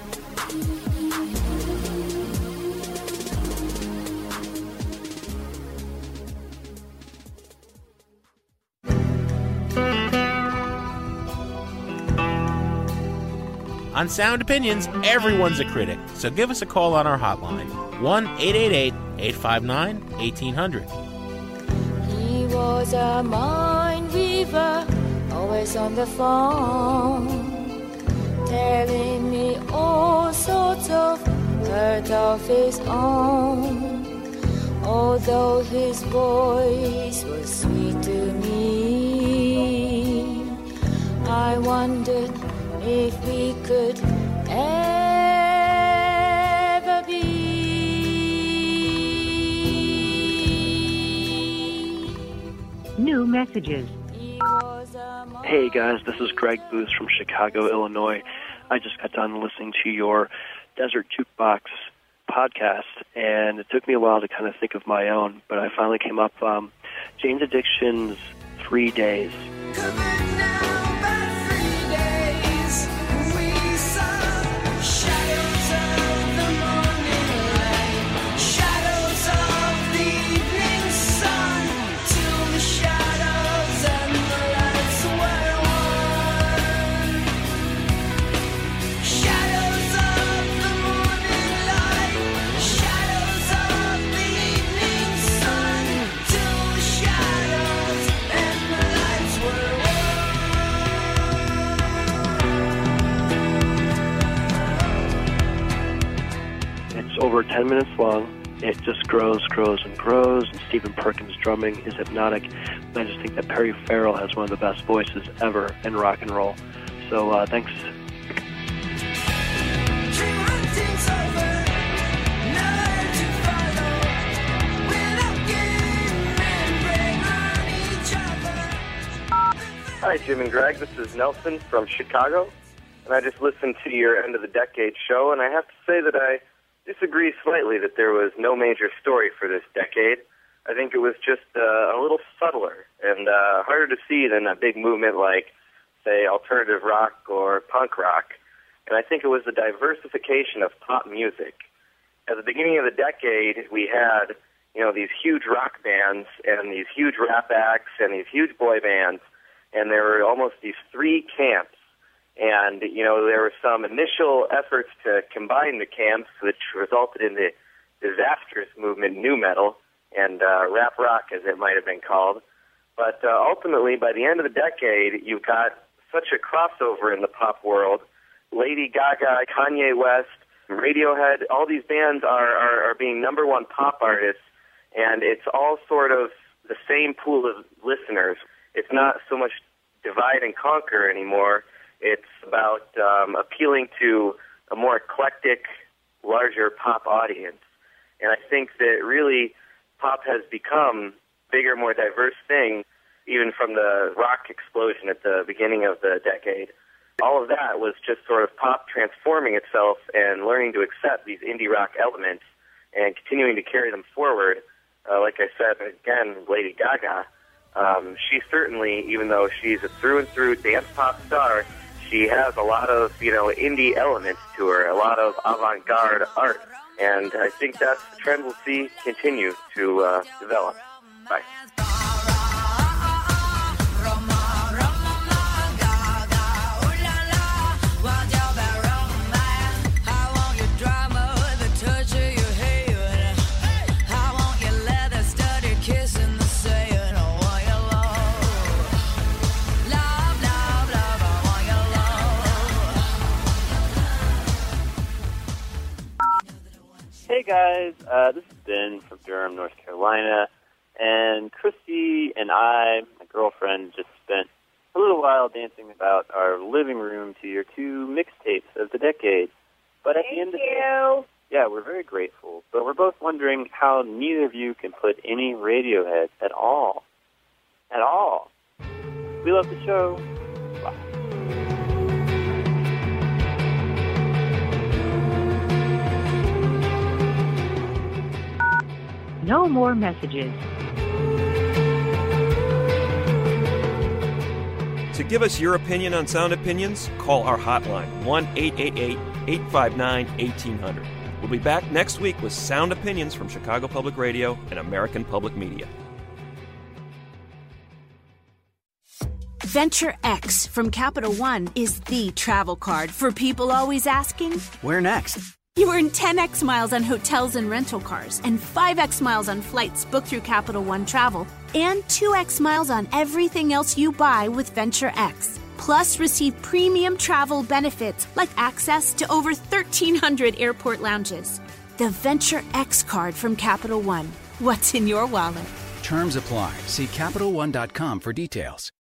On Sound Opinions, everyone's a critic, so give us a call on our hotline, one eight eight eight, eight five nine, one eight hundred. He was a mind weaver, always on the phone, telling me all sorts of hurt of his own. Although his voice was sweet to me, I wondered if we could ever be. New messages. He was a Hey guys, this is Greg Booth from Chicago, Illinois. I just got done listening to your Desert Jukebox podcast, and it took me a while to kind of think of my own, but I finally came up um, Jane's Addiction's Three Days. Over ten minutes long. It just grows, grows, and grows. And Stephen Perkins' drumming is hypnotic. And I just think that Perry Farrell has one of the best voices ever in rock and roll. So uh, thanks. Hi, Jim and Greg. This is Nelson from Chicago. And I just listened to your End of the Decade show, and I have to say that I disagree slightly that there was no major story for this decade. I think it was just uh, a little subtler and uh, harder to see than a big movement like, say, alternative rock or punk rock. And I think it was the diversification of pop music. At the beginning of the decade, we had, you know, these huge rock bands and these huge rap acts and these huge boy bands, and there were almost these three camps. And, you know, there were some initial efforts to combine the camps, which resulted in the disastrous movement nu metal and uh, rap rock, as it might have been called. But uh, ultimately, by the end of the decade, you've got such a crossover in the pop world. Lady Gaga, Kanye West, Radiohead, all these bands are, are, are being number one pop artists, and it's all sort of the same pool of listeners. It's not so much divide and conquer anymore. It's about um, appealing to a more eclectic, larger pop audience. And I think that really pop has become a bigger, more diverse thing, even from the rock explosion at the beginning of the decade. All of that was just sort of pop transforming itself and learning to accept these indie rock elements and continuing to carry them forward. Uh, like I said, again, Lady Gaga, um, she certainly, even though she's a through and through dance pop star, she has a lot of, you know, indie elements to her, a lot of avant-garde art. And I think that's the trend we'll see continue to uh, develop. Bye. Hey guys, uh, this is Ben from Durham, North Carolina, and Christy and I, my girlfriend, just spent a little while dancing about our living room to your two mixtapes of the decade. But at Thank the end of you. the yeah, we're very grateful. But we're both wondering how neither of you can put any Radiohead at all, at all. We love the show. Bye. No more messages. To give us your opinion on Sound Opinions, call our hotline, one eight eight eight, eight five nine, one eight zero zero. We'll be back next week with Sound Opinions from Chicago Public Radio and American Public Media. Venture X from Capital One is the travel card for people always asking, where next? You earn ten x miles on hotels and rental cars, and five x miles on flights booked through Capital One Travel, and two x miles on everything else you buy with Venture X. Plus, receive premium travel benefits like access to over thirteen hundred airport lounges. The Venture X card from Capital One. What's in your wallet? Terms apply. See Capital One dot com for details.